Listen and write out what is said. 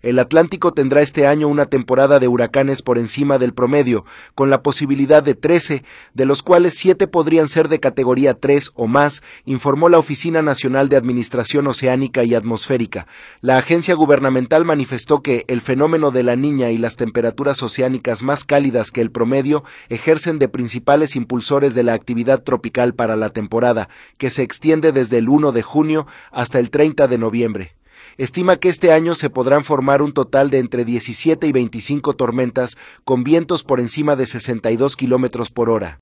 El Atlántico tendrá este año una temporada de huracanes por encima del promedio, con la posibilidad de 13, de los cuales 7 podrían ser de categoría 3 o más, informó la Oficina Nacional de Administración Oceánica y Atmosférica. La agencia gubernamental manifestó que el fenómeno de la Niña y las temperaturas oceánicas más cálidas que el promedio ejercen de principales impulsores de la actividad tropical para la temporada, que se extiende desde el 1 de junio hasta el 30 de noviembre. Estima que este año se podrán formar un total de entre 17 y 25 tormentas con vientos por encima de 62 kilómetros por hora.